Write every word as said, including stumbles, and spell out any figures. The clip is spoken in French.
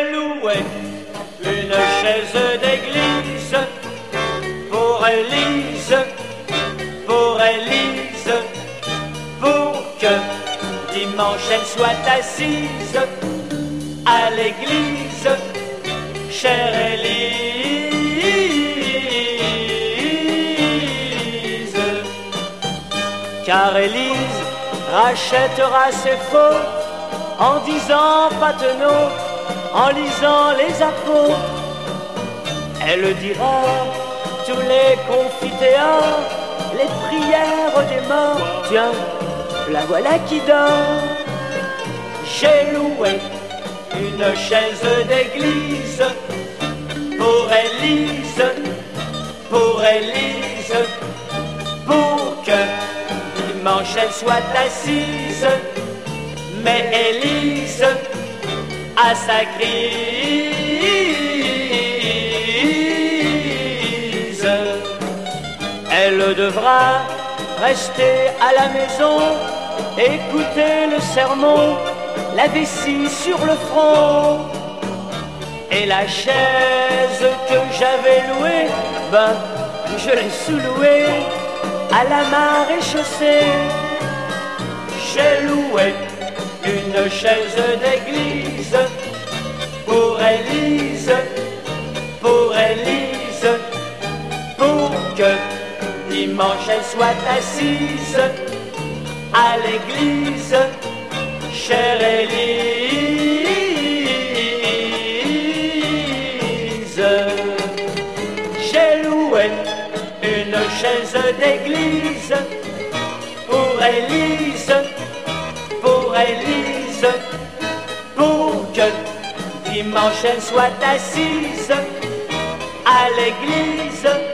J'ai loué une chaise d'église pour Élise, pour Élise, pour que dimanche elle soit assise à l'église, chère Élise. Car Élise rachètera ses fautes en disant Patenot, en lisant les apôtres. Elle dira tous les confiteors, les prières des morts. Tiens, la voilà qui dort. J'ai loué une chaise d'église pour Élise, pour Élise, pour que dimanche elle soit assise. Mais Élise a sa crise. Elle devra rester à la maison, écouter le sermon, la vessie sur le front. Et la chaise que j'avais louée, ben, je l'ai sous-louée à la maréchaussée. J'ai loué une chaise d'église pour Élise, pour Élise, pour que dimanche elle soit assise à l'église, chère Élise. J'ai loué une chaise d'église pour Élise, pour Élise, pour que dimanche elle soit assise à l'église.